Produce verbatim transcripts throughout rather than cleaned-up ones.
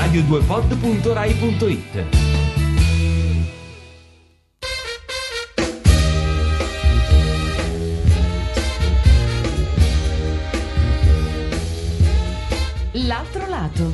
radio due pod punto rai punto it. L'altro lato.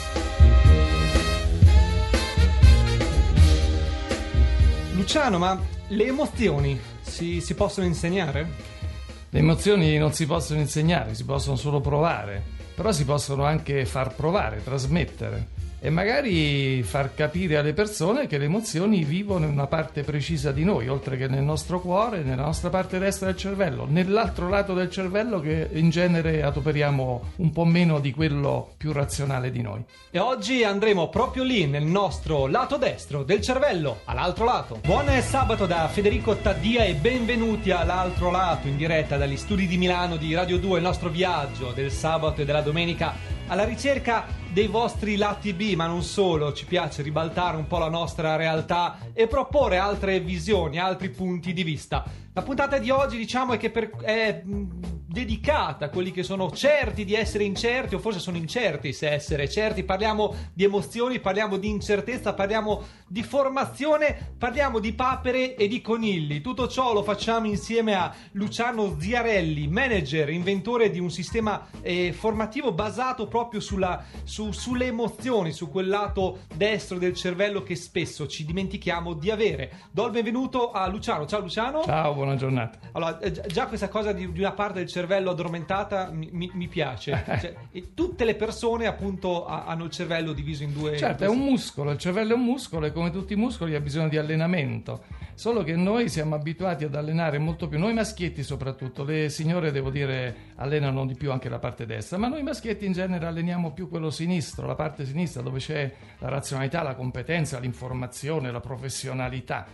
Luciano, ma le emozioni si, si possono insegnare? Le emozioni non si possono insegnare, si possono solo provare, però si possono anche far provare, trasmettere e magari far capire alle persone che le emozioni vivono in una parte precisa di noi, oltre che nel nostro cuore, nella nostra parte destra del cervello, nell'altro lato del cervello che in genere adoperiamo un po' meno di quello più razionale di noi. E oggi andremo proprio lì, nel nostro lato destro del cervello, all'altro lato. Buon sabato da Federico Taddia e benvenuti all'altro lato, in diretta dagli studi di Milano di Radio due, il nostro viaggio del sabato e della domenica alla ricerca dei vostri lati B, ma non solo. Ci piace ribaltare un po' la nostra realtà e proporre altre visioni, altri punti di vista. La puntata di oggi, diciamo, è che per, è mh, dedicata a quelli che sono certi di essere incerti, o forse sono incerti se essere certi. Parliamo di emozioni, parliamo di incertezza, parliamo di formazione, parliamo di papere e di conigli. Tutto ciò lo facciamo insieme a Luciano Ziarelli, manager, inventore di un sistema eh, formativo basato proprio sulla, su, sulle emozioni, su quel lato destro del cervello che spesso ci dimentichiamo di avere. Do il benvenuto a Luciano. Ciao Luciano. Ciao, buona giornata. Allora, già questa cosa di, di una parte del cervello addormentata mi, mi, mi piace. Cioè, e tutte le persone appunto hanno il cervello diviso in due. Certo, è un muscolo, il cervello è un muscolo e come tutti i muscoli ha bisogno di allenamento. Solo che noi siamo abituati ad allenare molto più, noi maschietti soprattutto, le signore devo dire allenano di più anche la parte destra, ma noi maschietti in genere alleniamo più quello sinistro, la parte sinistra dove c'è la razionalità, la competenza, l'informazione, la professionalità.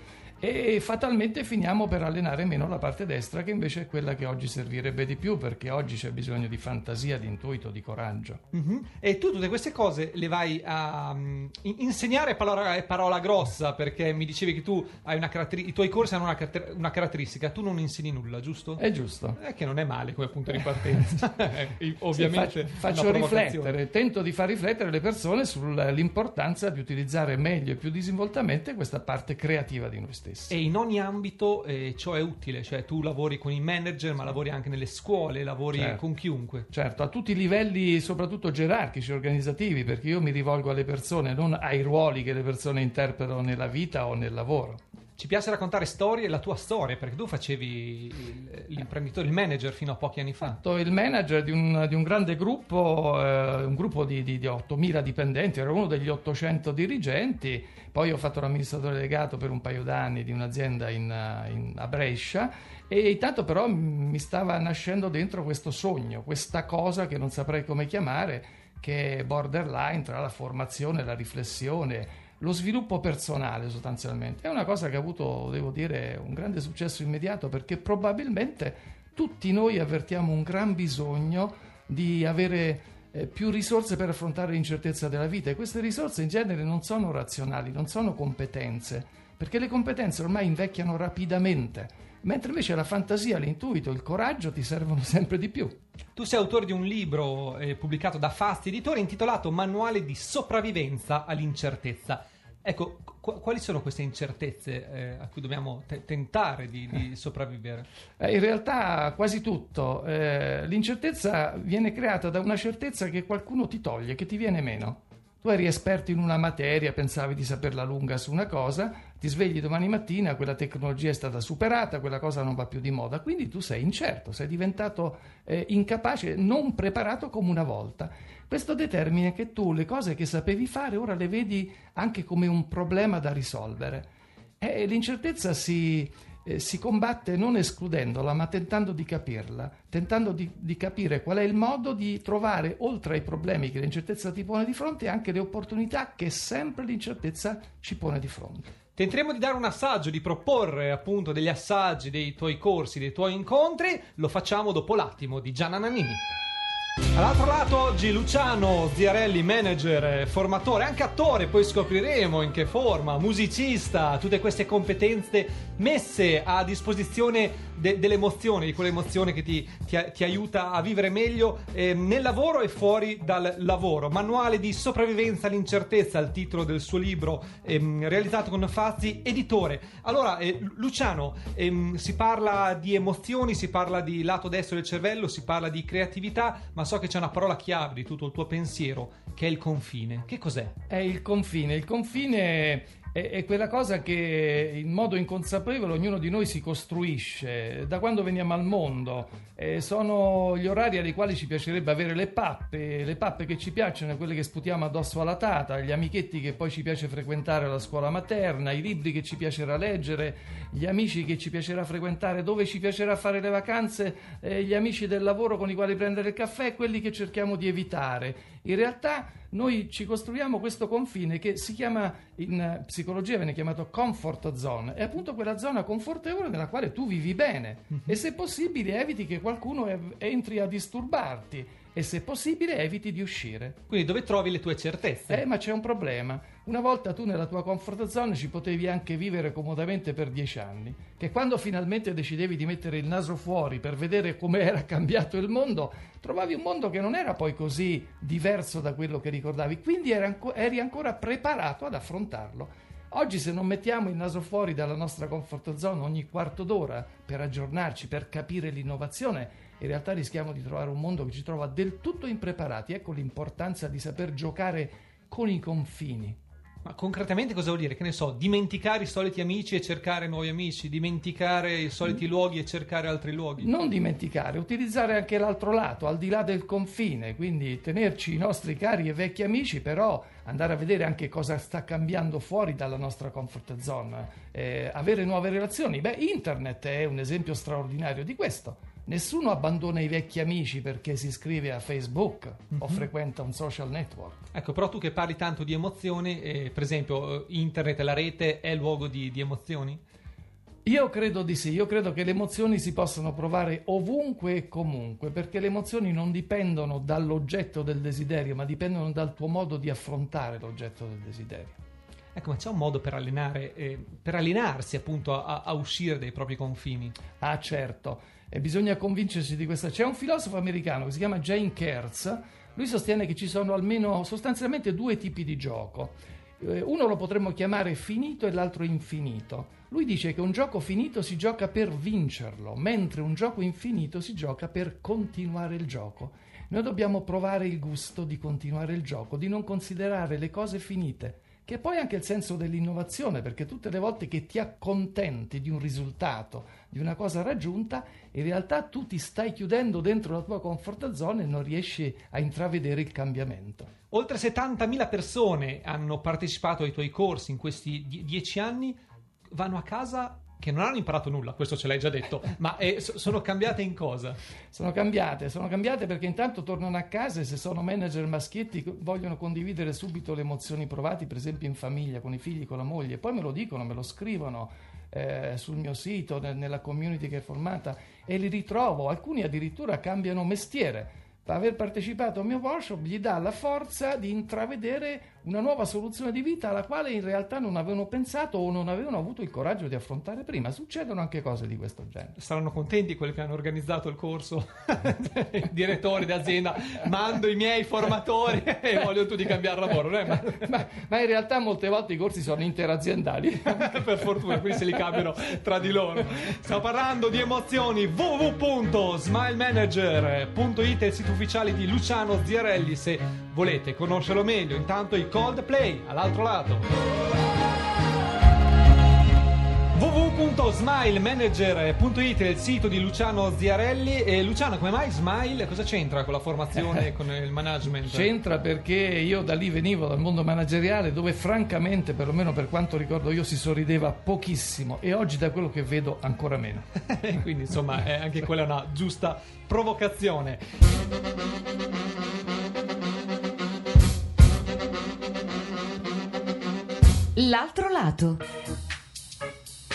E fatalmente finiamo per allenare meno la parte destra, che invece è quella che oggi servirebbe di più, perché oggi c'è bisogno di fantasia, di intuito, di coraggio. Mm-hmm. E tu tutte queste cose le vai a um, insegnare, parola, è parola grossa, perché mi dicevi che tu hai una caratteri- i tuoi corsi hanno una, car- una caratteristica, tu non insegni nulla, giusto? È giusto. È che non è male come punto di partenza. Ovviamente sì, faccio, faccio riflettere, tento di far riflettere le persone sull'importanza di utilizzare meglio e più disinvoltamente questa parte creativa di noi stessi. E in ogni ambito eh, ciò è utile, cioè tu lavori con i manager, ma lavori anche nelle scuole, lavori certo. con chiunque. Certo, a tutti i livelli, soprattutto gerarchici, organizzativi, perché io mi rivolgo alle persone, non ai ruoli che le persone interpretano nella vita o nel lavoro. Ci piace raccontare storie, la tua storia, perché tu facevi l'imprenditore, il manager fino a pochi anni fa. Il manager di un, di un grande gruppo, eh, un gruppo di, di, di ottomila dipendenti, ero uno degli ottocento dirigenti, poi ho fatto l'amministratore delegato per un paio d'anni di un'azienda in, in, a Brescia e intanto però mi stava nascendo dentro questo sogno, questa cosa che non saprei come chiamare, che è borderline tra la formazione e la riflessione, lo sviluppo personale sostanzialmente. È una cosa che ha avuto, devo dire, un grande successo immediato, perché probabilmente tutti noi avvertiamo un gran bisogno di avere eh, più risorse per affrontare l'incertezza della vita, e queste risorse in genere non sono razionali, non sono competenze, perché le competenze ormai invecchiano rapidamente, mentre invece la fantasia, l'intuito, il coraggio ti servono sempre di più. Tu sei autore di un libro eh, pubblicato da Fasti Editore intitolato Manuale di sopravvivenza all'incertezza. Ecco, qu- quali sono queste incertezze eh, a cui dobbiamo te- tentare di, di sopravvivere? Eh, in realtà quasi tutto. Eh, l'incertezza viene creata da una certezza che qualcuno ti toglie, che ti viene meno. Tu eri esperto in una materia, pensavi di saperla lunga su una cosa, ti svegli domani mattina, quella tecnologia è stata superata, quella cosa non va più di moda, quindi tu sei incerto, sei diventato eh, incapace, non preparato come una volta. Questo determina che tu le cose che sapevi fare ora le vedi anche come un problema da risolvere. E l'incertezza si... Eh, si combatte non escludendola, ma tentando di capirla, tentando di, di capire qual è il modo di trovare, oltre ai problemi che l'incertezza ti pone di fronte, anche le opportunità che sempre l'incertezza ci pone di fronte. Tenteremo di dare un assaggio, di proporre appunto degli assaggi dei tuoi corsi, dei tuoi incontri. Lo facciamo dopo l'attimo di Gianna Nannini. All'altro lato oggi Luciano Ziarelli, manager, formatore, anche attore, poi scopriremo in che forma, musicista, tutte queste competenze messe a disposizione de- delle emozioni, di quell'emozione che ti, ti, ti aiuta a vivere meglio eh, nel lavoro e fuori dal lavoro. Manuale di sopravvivenza all'incertezza, il titolo del suo libro, ehm, realizzato con Fazzi Editore. Allora, eh, Luciano, ehm, si parla di emozioni, si parla di lato destro del cervello, si parla di creatività, ma so che c'è una parola chiave di tutto il tuo pensiero, che è il confine. Che cos'è? È il confine. Il confine è, è quella cosa che in modo inconsapevole ognuno di noi si costruisce da quando veniamo al mondo. Eh, sono gli orari ai quali ci piacerebbe avere le pappe, le pappe che ci piacciono, quelle che sputiamo addosso alla tata, gli amichetti che poi ci piace frequentare alla scuola materna, i libri che ci piacerà leggere, gli amici che ci piacerà frequentare, dove ci piacerà fare le vacanze, eh, gli amici del lavoro con i quali prendere il caffè e quelli che cerchiamo di evitare. In realtà noi ci costruiamo questo confine che si chiama, in psicologia viene chiamato comfort zone, è appunto quella zona confortevole nella quale tu vivi bene mm-hmm. e se possibile eviti che qualcuno ev- entri a disturbarti e se possibile eviti di uscire. Quindi dove trovi le tue certezze? Eh, ma c'è un problema. Una volta tu nella tua comfort zone ci potevi anche vivere comodamente per dieci anni, che quando finalmente decidevi di mettere il naso fuori per vedere come era cambiato il mondo, trovavi un mondo che non era poi così diverso da quello che ricordavi, quindi eri, anco- eri ancora preparato ad affrontarlo. Oggi se non mettiamo il naso fuori dalla nostra comfort zone ogni quarto d'ora per aggiornarci, per capire l'innovazione, in realtà rischiamo di trovare un mondo che ci trova del tutto impreparati. Ecco l'importanza di saper giocare con i confini. Ma concretamente cosa vuol dire? Che ne so, dimenticare i soliti amici e cercare nuovi amici, dimenticare i soliti luoghi e cercare altri luoghi? Non dimenticare, utilizzare anche l'altro lato, al di là del confine, quindi tenerci i nostri cari e vecchi amici, però andare a vedere anche cosa sta cambiando fuori dalla nostra comfort zone, eh, avere nuove relazioni. Beh, internet è un esempio straordinario di questo. Nessuno abbandona i vecchi amici perché si iscrive a Facebook mm-hmm. o frequenta un social network. Ecco, però tu che parli tanto di emozioni, eh, per esempio internet, la rete è luogo di, di emozioni? Io credo di sì, io credo che le emozioni si possano provare ovunque e comunque, perché le emozioni non dipendono dall'oggetto del desiderio, ma dipendono dal tuo modo di affrontare l'oggetto del desiderio. Ecco, ma c'è un modo per allenare, eh, per allenarsi appunto a, a uscire dai propri confini? Ah, certo. E bisogna convincersi di questa. C'è un filosofo americano che si chiama Jane Kertz. Lui sostiene che ci sono almeno sostanzialmente due tipi di gioco. Uno lo potremmo chiamare finito e l'altro infinito. Lui dice che un gioco finito si gioca per vincerlo, mentre un gioco infinito si gioca per continuare il gioco. Noi dobbiamo provare il gusto di continuare il gioco, di non considerare le cose finite, che è poi anche il senso dell'innovazione, perché tutte le volte che ti accontenti di un risultato, di una cosa raggiunta, in realtà tu ti stai chiudendo dentro la tua comfort zone e non riesci a intravedere il cambiamento. Oltre settantamila persone hanno partecipato ai tuoi corsi in questi die- dieci anni, vanno a casa che non hanno imparato nulla, questo ce l'hai già detto, ma eh, sono cambiate in cosa? Sono cambiate, sono cambiate perché intanto tornano a casa e se sono manager maschietti vogliono condividere subito le emozioni provate, per esempio in famiglia, con i figli, con la moglie, poi me lo dicono, me lo scrivono eh, sul mio sito, nel, nella community che è formata e li ritrovo, alcuni addirittura cambiano mestiere. Aver partecipato al mio workshop gli dà la forza di intravedere una nuova soluzione di vita alla quale in realtà non avevano pensato o non avevano avuto il coraggio di affrontare prima. Succedono anche cose di questo genere. Saranno contenti quelli che hanno organizzato il corso, i direttori d'azienda, mando i miei formatori e voglio tu di cambiare lavoro, eh? ma, ma, ma in realtà molte volte i corsi sono interaziendali. Per fortuna, quindi se li cambiano tra di loro. Stiamo parlando di emozioni. w w w punto smile manager punto i t è il sito ufficiale di Luciano Ziarelli se volete conoscerlo meglio. Intanto i Coldplay all'altro lato. w w w punto smile manager punto i t è il sito di Luciano Ziarelli. E Luciano, come mai Smile? Cosa c'entra con la formazione, con il management? C'entra perché io da lì venivo dal mondo manageriale dove francamente, perlomeno per quanto ricordo io, si sorrideva pochissimo e oggi da quello che vedo ancora meno. Quindi insomma è anche quella una giusta provocazione. L'altro lato.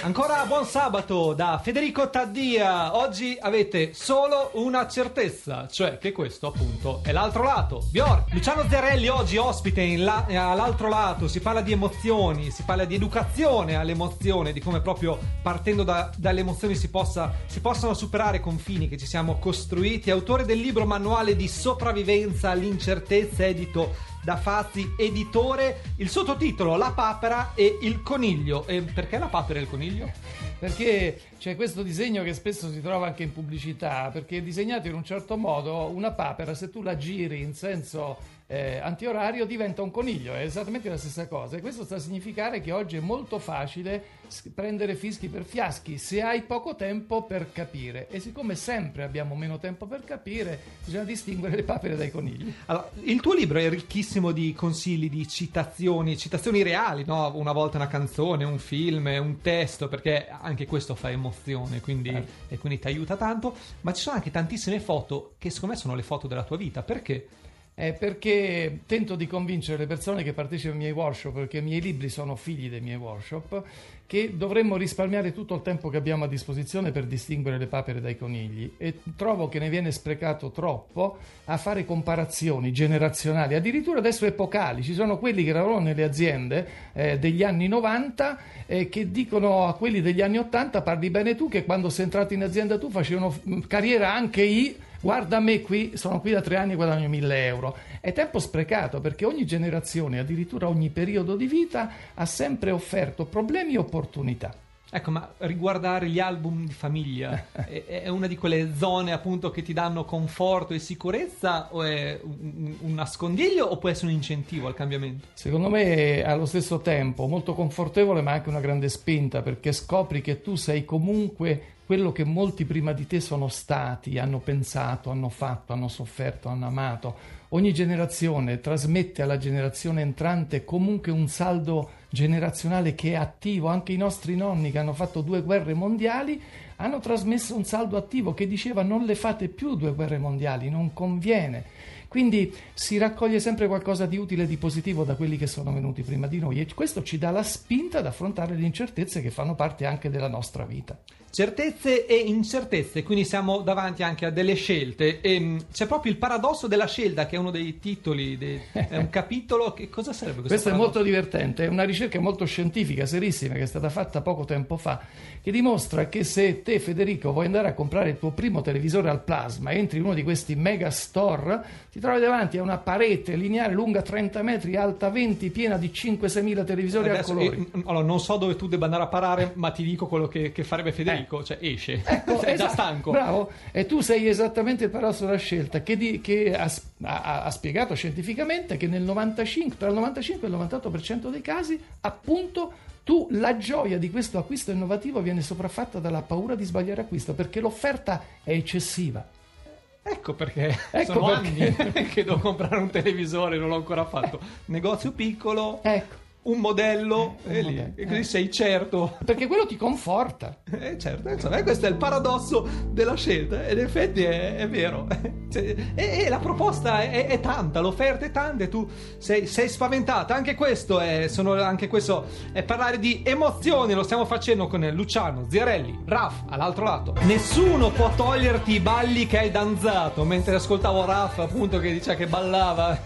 Ancora buon sabato da Federico Taddia. Oggi avete solo una certezza, cioè che questo appunto è l'altro lato. Bjork, Luciano Ziarelli oggi ospite in la, all'altro lato. Si parla di emozioni, si parla di educazione all'emozione, di come proprio partendo da, dalle emozioni si, possa, si possano superare confini che ci siamo costruiti. Autore del libro Manuale di sopravvivenza all'incertezza, edito da Fazzi Editore. Il sottotitolo: La papera e il coniglio. E perché la papera e il coniglio? Perché c'è questo disegno che spesso si trova anche in pubblicità, perché è disegnato in un certo modo. Una papera, se tu la giri in senso eh, antiorario, diventa un coniglio, è esattamente la stessa cosa, e questo sta a significare che oggi è molto facile prendere fischi per fiaschi se hai poco tempo per capire, e siccome sempre abbiamo meno tempo per capire, bisogna distinguere le papere dai conigli. Allora, il tuo libro è ricchissimo di consigli, di citazioni, citazioni reali, no? Una volta una canzone, un film, un testo, perché anche questo fa emozione, quindi, eh. e quindi ti aiuta tanto, ma ci sono anche tantissime foto che secondo me sono le foto della tua vita. Perché? È perché tento di convincere le persone che partecipano ai miei workshop, perché i miei libri sono figli dei miei workshop, che dovremmo risparmiare tutto il tempo che abbiamo a disposizione per distinguere le papere dai conigli, e trovo che ne viene sprecato troppo a fare comparazioni generazionali, addirittura adesso epocali. Ci sono quelli che lavorano nelle aziende eh, degli anni novanta eh, che dicono a quelli degli anni ottanta: parli bene tu, che quando sei entrato in azienda tu facevano carriera anche io. Guarda me qui, sono qui da tre anni e guadagno mille euro. È tempo sprecato, perché ogni generazione, addirittura ogni periodo di vita, ha sempre offerto problemi e opportunità. Ecco, ma riguardare gli album di famiglia è, è una di quelle zone appunto che ti danno conforto e sicurezza, o è un, un nascondiglio, o può essere un incentivo al cambiamento? Secondo me è allo stesso tempo molto confortevole, ma anche una grande spinta, perché scopri che tu sei comunque quello che molti prima di te sono stati, hanno pensato, hanno fatto, hanno sofferto, hanno amato. Ogni generazione trasmette alla generazione entrante comunque un saldo generazionale che è attivo. Anche i nostri nonni, che hanno fatto due guerre mondiali, hanno trasmesso un saldo attivo che diceva: non le fate più due guerre mondiali, non conviene. Quindi si raccoglie sempre qualcosa di utile e di positivo da quelli che sono venuti prima di noi, e questo ci dà la spinta ad affrontare le incertezze che fanno parte anche della nostra vita. Certezze e incertezze, quindi siamo davanti anche a delle scelte, e c'è proprio il paradosso della scelta, che è uno dei titoli, de, è un capitolo. Che cosa sarebbe questo? Questo paradosso? È molto divertente, è una ricerca molto scientifica, serissima, che è stata fatta poco tempo fa, che dimostra che se te, Federico, vuoi andare a comprare il tuo primo televisore al plasma, entri in uno di questi mega store, ti trovi davanti a una parete lineare lunga trenta metri, alta venti, piena di cinque sei mila televisori a colori. Io, allora, non so dove tu debba andare a parare, ma ti dico quello che, che farebbe Federico. Eh. Cioè esce, ecco, sei esatto, già stanco. Bravo, e tu sei esattamente il paradosso della scelta, che, di, che ha, ha, ha spiegato scientificamente che nel novantacinque, tra il novantacinque e il novantotto per cento dei casi, appunto, tu la gioia di questo acquisto innovativo viene sopraffatta dalla paura di sbagliare acquisto, perché l'offerta è eccessiva. Ecco perché ecco sono perché. anni che devo comprare un televisore, non l'ho ancora fatto. Negozio piccolo. Ecco. Un modello, eh, e, un lì, modello. e così eh. sei certo. Perché quello ti conforta. Eh, certo, insomma, questo è il paradosso della scelta, ed in effetti è, è vero. Cioè, e, e la proposta è, è tanta, l'offerta è tanta, e tu sei, sei spaventata. Anche questo è, sono, anche questo è parlare di emozioni. Lo stiamo facendo con Luciano Ziarelli, Raf all'altro lato. Nessuno può toglierti i balli che hai danzato. Mentre ascoltavo Raf, appunto, che diceva che ballava,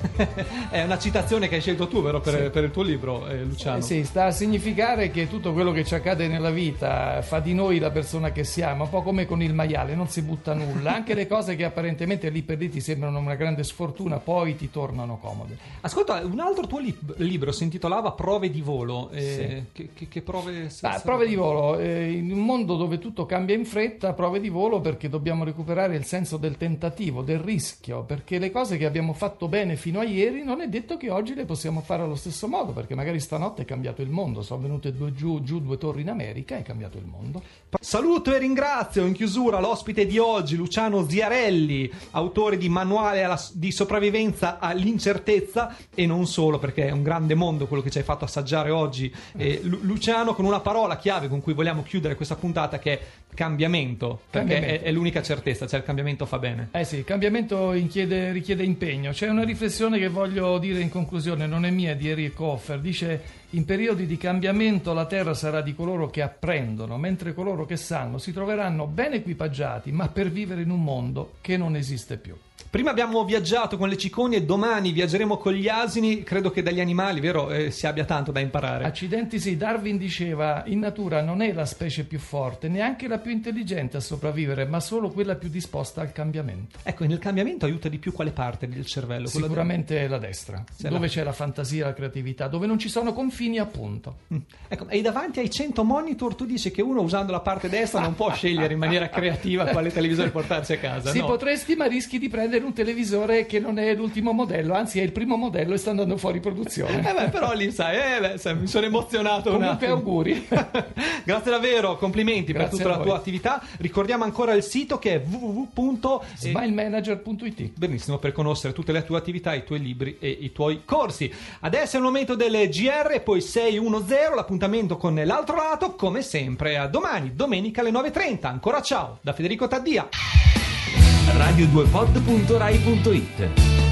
è una citazione che hai scelto tu, vero, per, sì. per il tuo libro. Luciano. Eh sì, sta a significare che tutto quello che ci accade nella vita fa di noi la persona che siamo, un po' come con il maiale, non si butta nulla. Anche le cose che apparentemente lì per lì ti sembrano una grande sfortuna, poi ti tornano comode. Ascolta, un altro tuo lib- libro si intitolava Prove di volo. Eh, sì. che, che, che prove? Ah, prove di volo. Eh, in un mondo dove tutto cambia in fretta, prove di volo, perché dobbiamo recuperare il senso del tentativo, del rischio, perché le cose che abbiamo fatto bene fino a ieri non è detto che oggi le possiamo fare allo stesso modo, perché magari stanotte è cambiato il mondo, sono venute due giù, giù due torri in America, è cambiato il mondo. Saluto e ringrazio in chiusura l'ospite di oggi, Luciano Ziarelli, autore di Manuale alla, di sopravvivenza all'incertezza, e non solo, perché è un grande mondo quello che ci hai fatto assaggiare oggi. Eh, Lu- Luciano, con una parola chiave con cui vogliamo chiudere questa puntata, che è cambiamento, perché cambiamento. È, è l'unica certezza, cioè il cambiamento fa bene. Eh sì, il cambiamento richiede, richiede impegno. C'è una riflessione che voglio dire in conclusione, non è mia, di Eric Hoffer, dice: dice: in periodi di cambiamento la terra sarà di coloro che apprendono, mentre coloro che sanno si troveranno ben equipaggiati, ma per vivere in un mondo che non esiste più. Prima abbiamo viaggiato con le cicogne, domani viaggeremo con gli asini. Credo che dagli animali, vero, eh, si abbia tanto da imparare. Accidenti sì, Darwin diceva: in natura non è la specie più forte, neanche la più intelligente a sopravvivere, ma solo quella più disposta al cambiamento. Ecco, nel cambiamento aiuta di più quale parte del cervello? Quella Sicuramente del... la destra, Se dove la... c'è la fantasia, la creatività, dove non ci sono confini, appunto. Mm. Ecco, e davanti ai cento monitor tu dici che uno usando la parte destra non può scegliere in maniera creativa quale televisore portarsi a casa, Sì, no? potresti, ma rischi di prendere un televisore che non è l'ultimo modello, anzi è il primo modello e sta andando fuori produzione. Eh beh, però lì sai, eh beh, sai, mi sono emozionato. Comunque un attimo. auguri. Grazie davvero, complimenti Grazie per tutta a la voi. tua attività. Ricordiamo ancora il sito che è w w w punto smilemanager punto i t. Benissimo, per conoscere tutte le tue attività, i tuoi libri e i tuoi corsi. Adesso è il momento delle G R e poi sei uno zero, l'appuntamento con l'altro lato, come sempre. A domani, domenica alle nove e trenta. Ancora ciao, da Federico Taddia. radio due pod punto rai punto it